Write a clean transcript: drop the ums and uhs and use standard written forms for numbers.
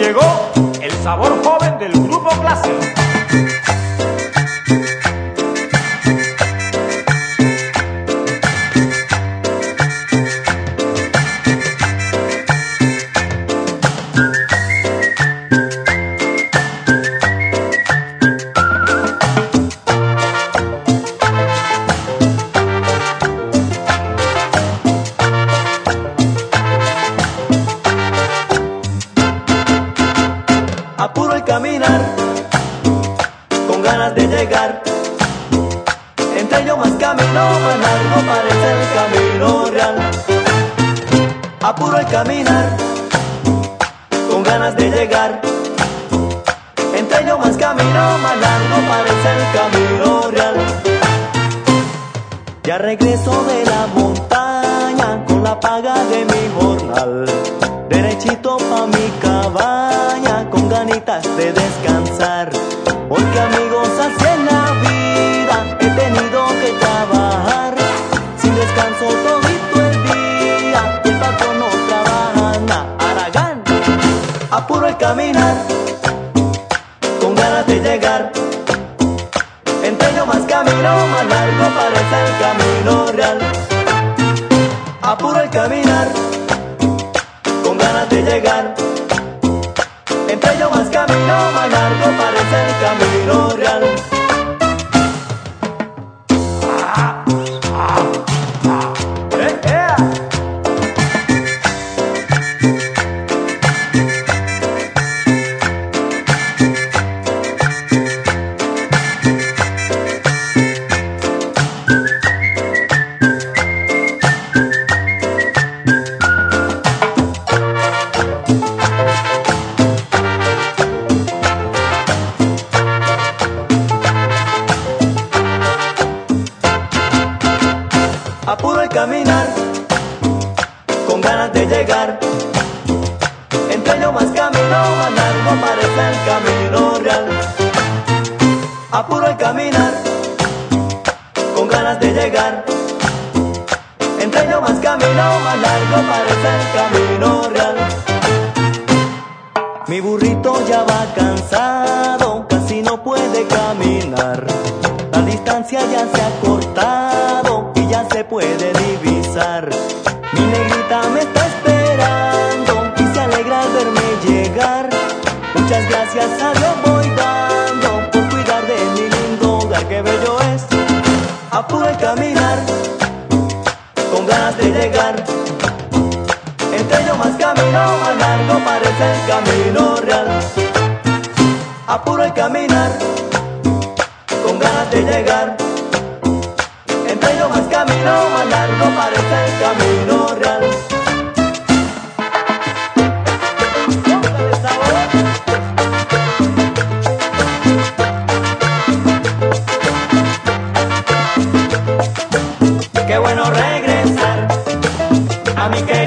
llegó el sabor joven del grupo Clase. Apuro el caminar, con ganas de llegar. Entre yo más camino, más largo parece el camino real. Apuro el caminar, con ganas de llegar. Entre yo más camino, más largo parece el camino real. Ya regreso de la montaña, con la paga de mi jornal. Derechito pa' mi cabaña, con ganitas de descansar. Porque amigos, así en la vida he tenido que trabajar. Sin descanso todito el día, el patrón no trabaja nada. Aragán, apuro el caminar, con ganas de llegar. Entre yo más camino, más largo parece el camino real. Apuro el caminar, con ganas de llegar. Entre yo más camino, más largo parece el camino real. Apuro el caminar, con ganas de llegar. Entre yo más camino, más largo parece el camino real. Apuro el caminar, con ganas de llegar. Entre yo más camino, más largo parece el camino real. Mi burrito ya va cansado, casi no puede caminar. La distancia ya se ha cortado y ya se puede divisar. Mi negrita me está esperando y se alegra al verme llegar. Muchas gracias a Dios voy dando por cuidar de mi lindo hogar. ¡Qué bello es! Apuro el caminar, con ganas de llegar. Entre yo más camino, más largo parece el camino real. Apuro el caminar, con ganas de llegar. Entre yo más camino, más largo parece el camino real. Póngale sabor. Qué bueno regresar a mi querida